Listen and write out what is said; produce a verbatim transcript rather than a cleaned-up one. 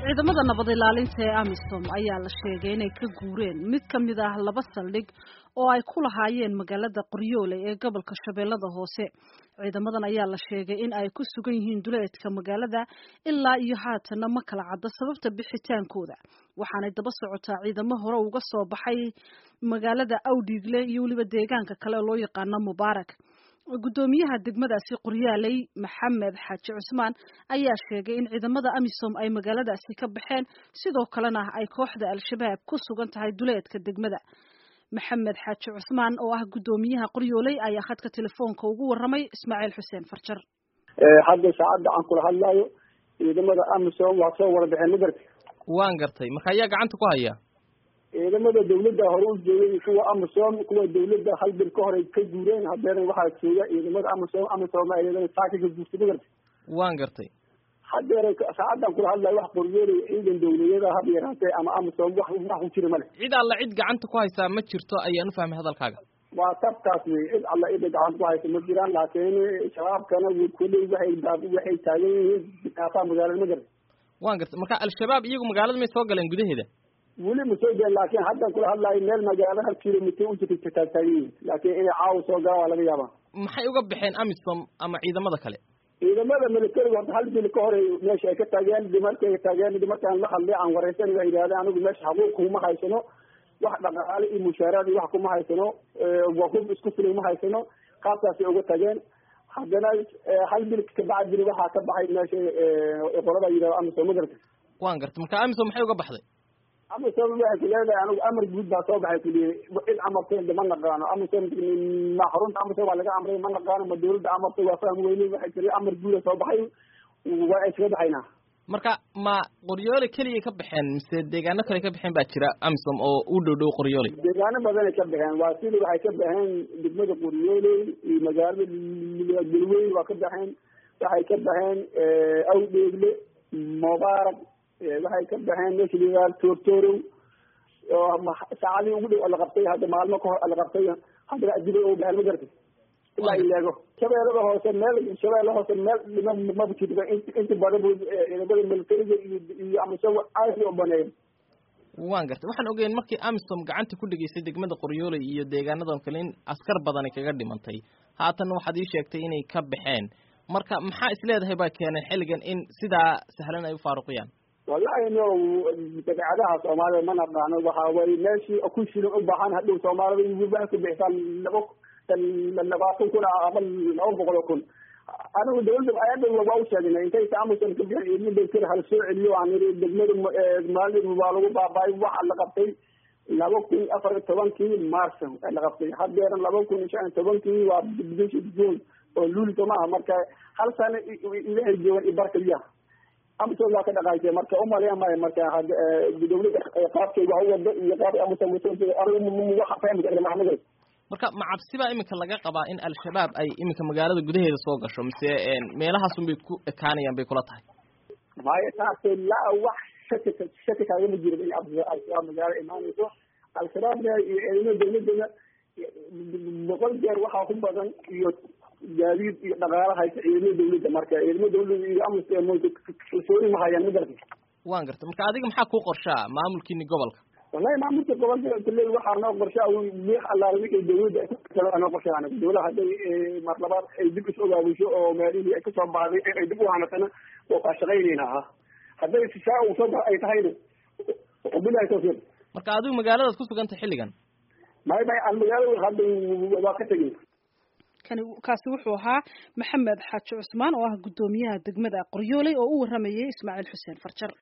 ciidamada nabad ilaalinta ee AMISOM ayaa la sheegay inay ka guureen mid ka mid ah laba saldhig oo ay ku lahaayeen magaalada Qoryoole ee gobolka Shabeellada Hoose. Ciidamadan ayaa la sheegay in ay ku sugan yihiin duleedka magaalada ilaa iyo haatan ma kala cadda sababta bixitaankooda. Waxaanay daba socotaa ciidamo hore uga soo baxay magaalada Awdigle iyo waliba deegaanka kale loo yaqaan Mubaarak. gudoomiyaha degmadaasi Qoryaaley Maxamed Xaaji Cusmaan ayaa sheegay in ciidamada AMISOM ay magaaladaasi ka baxeen sidoo kalena ay kooxda Al-Shabaab ku sugan tahay duleedka degmada. Maxamed Xaaji Cusmaan oo ah gudoomiyaha Qoryooley ayaa khadka telefoonka ugu waramay Ismaaciil Xuseen Farjar. ee hadda saacada aan kula hadlayo ciidamada AMISOM waa soo wada baxeen magartay waan gartay marka ayaa gacanta ku haya ciidamada dawladda hore u jeeyay kuwa AMISOM kuwa dawladda hal bil ka hor ay ka guureen haddana waxa jooga ciidamada AMISOM AMISOM ay leedahay saaka ka guurtay magartay waan gartay haddana saacadan kula hadlayo wax Qoryooley ciidan dawladeed hab yaraatay ama AMISOM wax wax u jira male cid alla cid gacanta ku haysa ma jirto ayaan u fahmay hadalkaaga waa tabkaas cid alla cid gacanta ku haysa ma jiraan laakiin shabaabkana wuu kulay waxay daab waxay taagan yihiin difaaca magaalada magartay waan gartay marka Al-Shabaab iyagu magaalada ma soo galeen gudaheeda weli ma soo galeen laakiin hadda kula hadlayo meel magaalada hal kiiloomitir u jirta taagtaagan laakiin inay caaw soo galaan laga yaabaa maxay uga baxeen AMISOM ama ciidamada kale ciidamada militariga hal bil ka hor meesha ay ka taageen dhimarkay taageen dhimarkaan la hadlay aan wareysan way yiraahdeen anigu meesha xaquuq kuma haysano wax dhaqaale iyo mushaaraad iyo wax kuma haysano waa ku isku filay ma haysano qaabkaas ay uga taageen haddana hal bil ka bacdi waxa ka baxay meesha ee qolada yiraahdo AMISOM magartay waan gartay marka AMISOM maxay uga baxday AMISOM waxay leedahay anigu amar guud baa soo baxay kuliyay in amarteen ma naqaano AMISOM ma xarunta AMISOM waa laga amray ma naqaano ma dawladda amartay waa fahmi weynay waxay tiri amar guud soo baxay waa ay iska baxayna marka ma Qoryoole kaliya ka baxeen mise deegaano kale ka baxeen baa jira AMISOM oo u dhow dhow Qoryoole deegaano badan ay ka baxeen waa sidii waxay ka baxeen degmada Qoryoole iyo magaalada Galweyn waa ka baxeen waxay ka baxeen Awdigle Mubaarak waxay ka baxeen meesha Tortoro oo saacadii ugu dhow la qabtay hadda maalmo ka hor la qabtay hadda adilay oo baan ma gartay ilaa iyago shabeellada hoose meel shabeellada hoose meel ma bujida inta badan ciidamada militariga iyo AMISOM ay u banayeen waan gartay waxaan ogeyn markii AMISOM gacanta ku dhigaysay degmada Qoryoole iyo deegaanadan kale in askar badan ay kaga dhimantay haatan waxaad ii sheegtay inay ka baxeen marka maxaa isleedahay baa keenay xilligan in sidaa sahlan ay u faaruqiyaan wallahi no tabaacadaha Soomaaliya ma naqaano waxa way meeshii ku shirin u baahan hadhow Soomaaliya wax ku bixsan labo labaatan kun ama laba boqol kun anigu dawladda ayada waa u sheegnay intay AMISOM ka bixiyeen in dadka hal soo celiyo aan degmada maalin waa lagu baabay waxa la qabtay laba kun afar iyo tobankii Maarso la qabtay hadda laba kun shan iyo tobankii waa bishii June oo luulto ma marka hal sano ilaahay joogan ibarkaliya AMISOM waa ka dhaqaayay marka u maleeyay ma marka hadda dawladda qaabkay waa wada iyo qaab AMISOM anigu waxa fahmi karaa maxamed marka ma cabsiba imika laga qabaa in Al-Shabaab ay imika magaalada gudaheeda soo gasho mise meelahaas un bay ku ekaanayaan bay kula tahay maaya taasay la wax shaki shaki kaaga ma jiro in Al-Shabaab magaalada imaanayso Al-Shabaab iyo ciidamada dawladda boqol jeer waxa ku badan iyo gaadiid iyo dhaqaalaha ay ciidamada dawladda marka ciidamada dawladda iyo AMISOM soo ma hayaan magartay waan gartay marka adiga maxaa ku qorshaa maamulkiini gobolka والله ما ممكن قبل كل واحد نوع برشا وميح الله يريك الجود كلا نوع برشا أنا الدولة هذا مرتبط يدب سوق أو شو أو مالي يكسر بعض يدبوا عنا سنة وقاشغيرنا ها هذا الشيء وصل أي تهيئ وبلا يتوفر marka adigu magaalada ku suganta xilligan ma ay bay magaalada hadda waa ka tagay kan kaasi wuxuu ahaa Maxamed Xaaji Cusmaan oo ah gudoomiyaha degmada Qoryooley oo u waramayay Ismaaciil Xuseen Farjar.